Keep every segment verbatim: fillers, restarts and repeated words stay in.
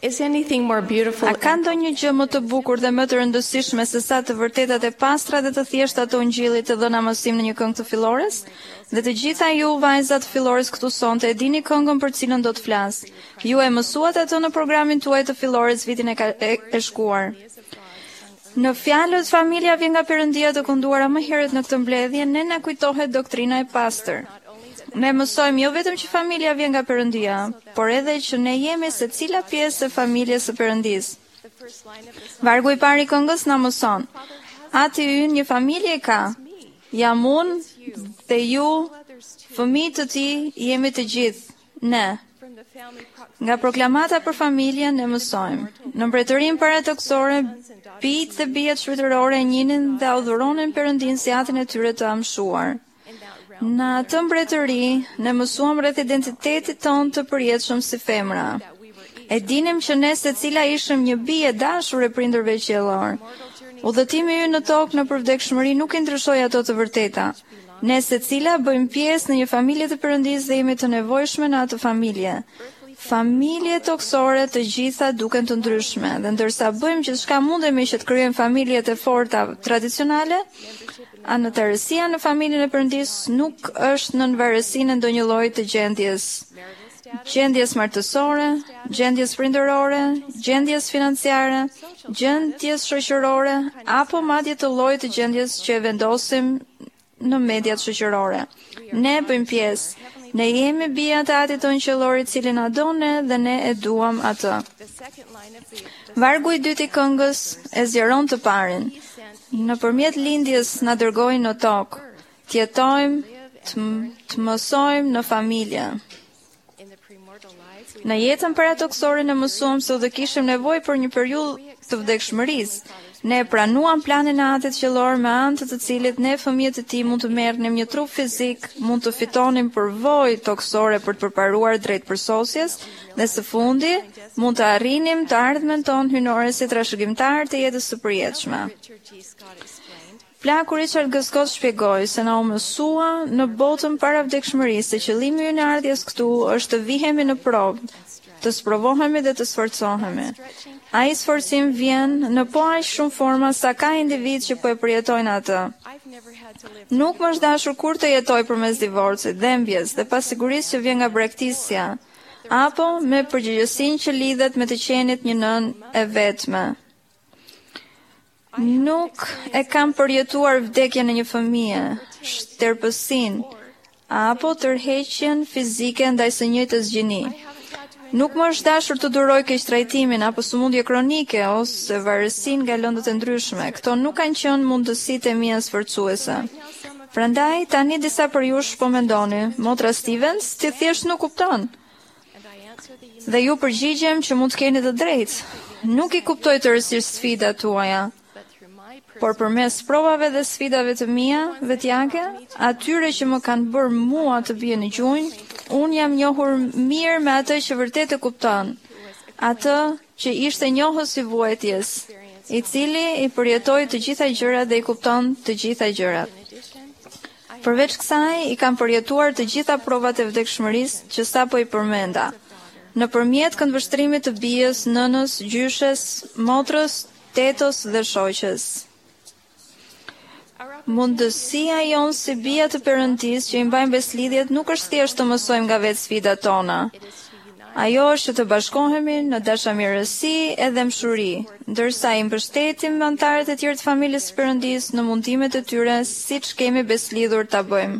Is anything more beautiful? A ka ndonjë gjë më të bukur dhe më të rëndësishme se sa të vërtetat e pastra dhe të thjeshta të Ungjillit të dhëna mësim në një këngë të fillores? Dhe të gjitha ju vajzat fillores këtu sonte e dini këngën për cilën do të flas. Ju e mësuat atë në programin tuaj të fillores vitin e, ka, e, e shkuar. Në fjalët familja vjen nga Perëndia të kënduara më herët në këtë mbledhje, ne na kujtohet doktrina e pastër. Ne mësojmë jo vetëm që familja vjen nga Perëndia, por edhe që ne jemi secila pjesë e familjes së Perëndisë. Vargu i parë i këngës na mëson: Ati ynë një familje ka, jam unë dhe ju, fëmijët të tij, jemi të gjithë, ne. Nga proklamata për familjen ne mësojmë: në mbretërinë paradoksore, bijtë dhe bijat shpirtërore njinin dhe adhuronin Perëndin si atin e tyre të amshuar. Në atë mbretëri, ne mësuam rreth identitetit tonë të përjetshëm si femra. E dinim që ne secila ishim një bie dashur e prindërve qiellor. Udhëtimi ynë në tokë në përvdekshmëri nuk i ndryshoi ato të vërteta. Ne secila bëjmë pjesë në një familje të Perëndisë dhe jemi të nevojshme në atë familje. Familje toksore të gjitha duken të ndryshme, dhe ndërsa bëjmë gjithçka mundemi që të krijojmë familjet e forta tradicionale, anëtarësia në familjen e Perëndisë nuk është nën varësinë e ndonjë lloji të gjendjes. Gjendjes martësore, gjendjes prindërore, gjendjes financiare, gjendjes shoqërore, apo madje të llojit të gjendjes që e vendosim në mediat shoqërore. Ne bëjmë pjesë. Ne jemi bija të Atit tonë qiellor i cili na don ne dhe ne e duam atë. Vargu i dytë i këngës e zgjeron të parin. Në përmjet lindjes na dërgoi në tokë, të jetojmë, të, të mësojmë në familje. Në jetën paratoksore ne mësuam se do kishim nevojë për një periudhë të vdekshmërisë. Ne pranuam planin e Atit qiellor me anë të të cilit ne fëmijët e tij mund të merrnim një trup fizik, mund të fitonim përvojë toksore për të përparuar drejt përsosjes dhe së fundi mund të arrinim të ardhmen tonë hynore si trashëgimtar të jetës së përjetshme. Plaku Richard G. Scott shpjegoi se na u mësua në botën para vdekshmërisë se qëllimi ynë i ardhjes këtu është të vihemi në provë, të sprovohemi dhe të sforcohemi. Ai sforcim vjen në po aq shumë forma sa ka individ që po e përjetojnë atë. Nuk më është dashur kur të jetoj përmes divorcit, dhembjes dhe pasigurisë që vjen nga braktisja, apo me përgjegjësinë që lidhet me të qenit një nënë e vetme. Nuk e kam përjetuar vdekjen e një fëmie, shterpësinë, apo tërheqjen fizike ndaj së njëjtës gjini. Nuk më është dashur të duroj keqtrajtimin apo sëmundje kronike ose varësinë nga lëndët e ndryshme. Këto nuk kanë qenë mundësitë e mia sforcuese. Prandaj tani disa për jush po mendoni, motra Stevens, ti thjesht nuk kupton. Dhe ju përgjigjem që mund të keni të drejtë. Nuk i kuptoj tërësisht sfidat tuaja, por përmes provave dhe sfidave të mia vetjake, atyre që më kanë bërë mua të bie në gjunjë, unë jam njohur mirë me atë që vërtet e kupton, atë që ishte njohës i vuajtjes, i cili i përjetoi të gjitha gjërat dhe i kupton të gjitha gjërat. Përveç kësaj, i kam përjetuar të gjitha provat e vdekshmërisë që sapo i përmenda, nëpërmjet këndvështrimit të bijës, nënës, gjyshes, motrës, tetos dhe shoqes. Mundësia jonë si bija të Perëndisë që i mbajmë beslidhjet nuk është thjesht të mësojmë nga vetë sfidat tona. Ajo është që të bashkohemi në dashamirësi edhe mshuri, ndërsa i mbështetim anëtarët e tjerë të familjes së Perëndisë në mundimet e tyre siç kemi beslidhur ta bëjmë.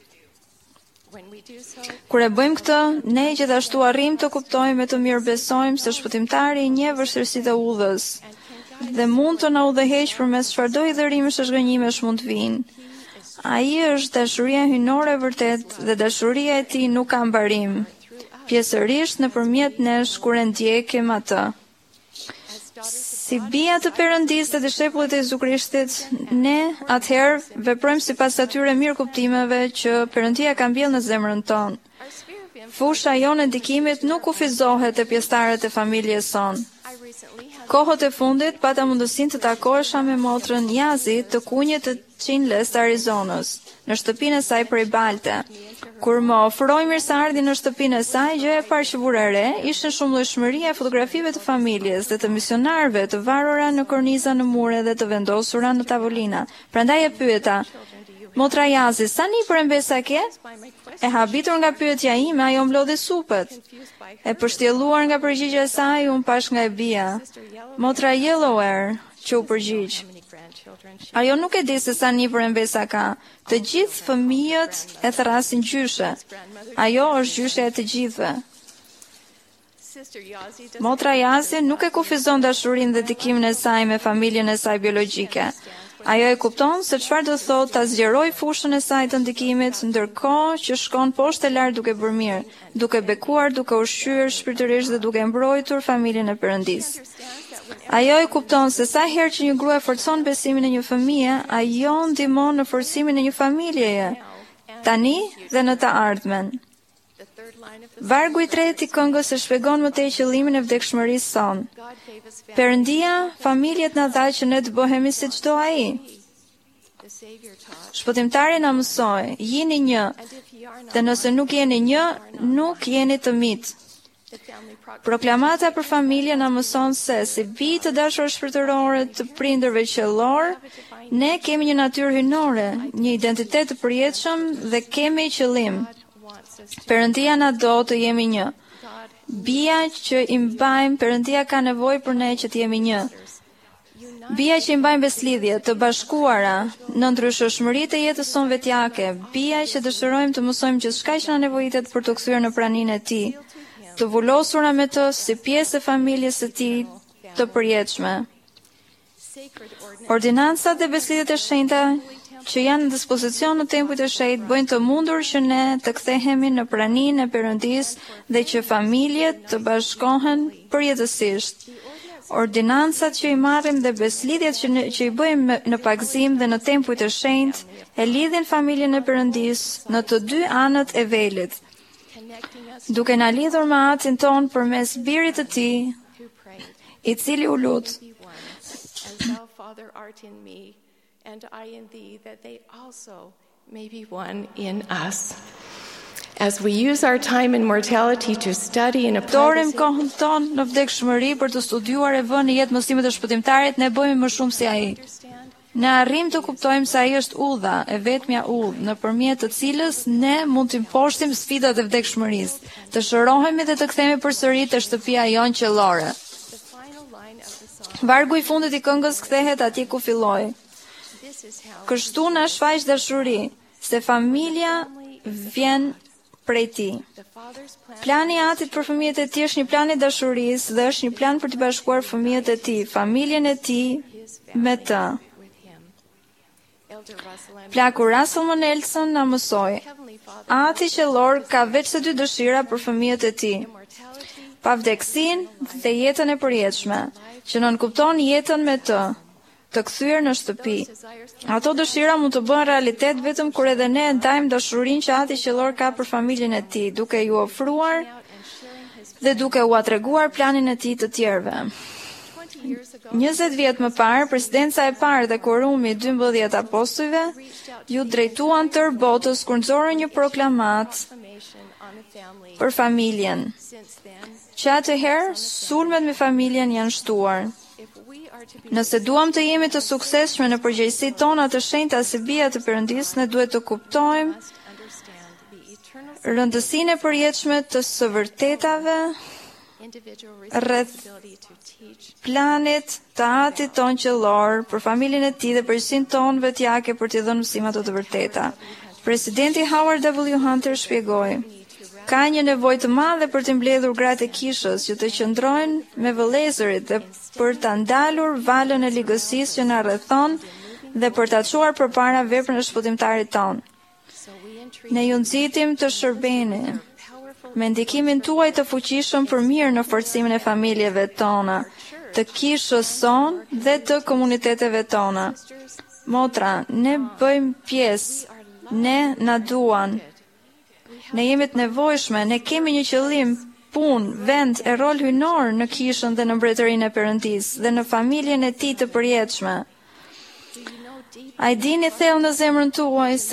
Kur e bëjmë këtë, ne gjithashtu arrim të kuptojmë e të mirë besojmë se shpëtimtari i njeh vështirësitë e udhës dhe mund të na udhëheq përmes çfarëdo idhërimesh e shgënjimesh mund të vinë. Ai është dashuria hynore e vërtet dhe dashuria e tij nuk ka mbarim, pjesërisht nëpërmjet nesh kur e ndjekim atë. Si bija të Perëndisë dhe dishepullët e Jezu Krishtit, ne atëherë veprojmë sipas atyre mirë kuptimeve që Perëndia ka mbjellë në zemrën tonë. Fusha jonë e ndikimit nuk kufizohet te pjesëtarët e familjes sonë. Kohët e fundit pata mundësinë të takohesha me motrën Jazi të kunjit të Chinles të Arizonës, në shtëpinë e saj prej balte, Kur më ofroi mirëseardhjen në shtëpinë e saj, gjëja e parë që vura re ishte shumëllojshmëria e fotografive të familjes dhe të misionarëve të varura në korniza në mure dhe të vendosura në tavolina. Prandaj e pyeta: "Motra Jazi, sa nipër e mbesa ke?" E habitur nga pyetja ime, ajo mlodhi supët. E përshtjelluar nga përgjigjja e saj, unë pash nga e bia: "Motra Yellower", që u përgjigj. Ajo nuk e di se sa nipër e mbesa ka. Të gjithë fëmijët e thrasin gjyshe. Ajo është gjyshe e të gjithëve. Motra Jazi nuk e kufizon dashurinë dhe dikimin e saj me familjen e saj biologjike. Ajo e kupton se çfarë do thotë ta zgjeroj fushën e saj të ndikimit, ndërkohë që shkon poshtë e lart duke bërë mirë, duke bekuar, duke ushqyer shpirtërisht dhe duke mbrojtur familjen e Perëndis. Ajo e kupton se sa herë që një grua forcon besimin e një fëmie, ajo ndihmon në forcimin e një familjeje, tani dhe në të ardhmen. Vargu i tretë i këngës e shpjegon më tej qëllimin e vdekshmërisë sonë. Perëndia, familjet na dha që ne të bëhemi si çdo ai. Shpëtimtari na mësoi: "Jini një, dhe nëse nuk jeni një, nuk jeni të mitë." Proklamata për familje na mëson se, si bi të dashur shpirtërore të prindërve qiellor, ne kemi një natyrë hyjnore, një identitet të përjetshëm dhe kemi qëllim. Perëndia na do të jemi një. Bia që i mbajmë, Perëndia ka nevojë për ne që të jemi një. Bia që i mbajmë beslidhje, të bashkuara në ndryshëshmëritë të jetës sonë vetjake, bia që dëshirojmë të mësojmë gjithçka që na nevojitet për të kthyer në praninë e Tij, të vullosura me të si pjesë e familjes së Tij të përjetshme. Ordinancat dhe beslidhjet e shenjta që janë në dispozicion në tempujt e shenjtë bëjnë të mundur që ne të kthehemi në praninë e Perëndisë dhe që familjet të bashkohen përjetësisht. Ordinancat që i marrim dhe beslidhjet që, që i bëjmë në pagzim dhe në tempujt e shenjtë e lidhin familjen e Perëndisë në të dy anët e velit, duke na lidhur me Atin ton përmes Birit të Tij, i cili u lut: "And I in thee, that they also may be one in us." As we use our time in mortality to study and apply Dorim kohën tonë në vdekshmëri për të studiuar e vënë në jetë mësimet e shpëtimtarit, ne bëjmë më shumë si ai. Ne arrim të kuptojmë se ai është udha, e vetmja udhë, nëpërmjet të cilës ne mund të imposhtim sfidat e vdekshmërisë, të shërohemi dhe të kthehemi përsëri te shtëpia jonë qiellore. Vargu i fundit i këngës kthehet atje ku filloi. Kështu na shfaq dashuri, se familja vjen prej Tij. Plani i Atit për fëmijët e Tij është një plan i dashurisë dhe është një plan për të bashkuar fëmijët e Tij, familjen e Tij me të. Plaku Russell M. Nelson na mësoi: Ati qiellor ka veç se dy dëshira për fëmijët e Tij: pavdeksinë dhe jetën e përjetshme, që nënkupton jetën me të, të kthyer në shtëpi. Ato dëshira mund të bëhen realitet vetëm kur edhe ne ndajmë dashurinë që Ati qiellor ka për familjen e Tij, duke ju ofruar dhe duke u treguar planin e Tij të tjerëve. njëzet vjet më parë, presidenca e parë dhe korumi i dymbëdhjetë apostujve ju drejtuan tër botës kur nxorën një proklamat për familjen. Që atëherë, sulmet me familjen janë shtuar. Nëse duam të jemi të suksesshme në përgjegjësitë tona të shenjta si bija të Perëndisë, ne duhet të kuptojmë rëndësinë e përjetshme të së vërtetave rreth planit të Atit ton qiellor për familjen e Tij dhe përgjegjësinë tonë vetjake për t'i dhënë mësima të të vërteta. Presidenti Howard W. Hunter shpjegoi: ka një nevojë të madhe për të mbledhur gratë e kishës që të qëndrojnë me vëllezërit dhe për ta ndalur valën e ligësisë që na rrethon dhe për ta çuar përpara veprën e shpëtimtarit ton. Ne ju nxitim të shërbeni me ndikimin tuaj të fuqishëm për mirë në forcimin e familjeve tona, të kishës son dhe të komuniteteve tona. Motra, ne bëjmë pjesë, ne na duan. Ne jemi të nevojshme, ne kemi një qëllim, punë, vend e rol hyjnor në kishën dhe në mbretërinë e Perëndisë dhe në familjen e Tij të përjetshme. A i dini thellë në zemrën tuaj se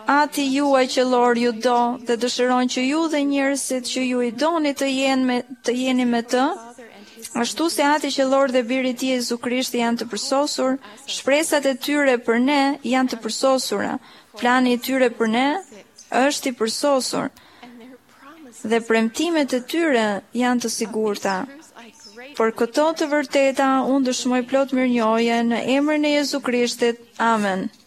Ati juaj qellor ju do dhe dëshiron që ju dhe njerëzit që ju i doni të jeni me, të jeni me të, ashtu si Ati qellor dhe biri i tij Jezu Krisht janë të përsosur, shpresat e tyre për ne janë të përsosura. Plani i tyre për ne është i përsosur dhe premtimet e tyre janë të sigurta. Por këto të vërteta unë dëshmoj plot mirënjohje në emrin e Jezu Krishtit. Amen.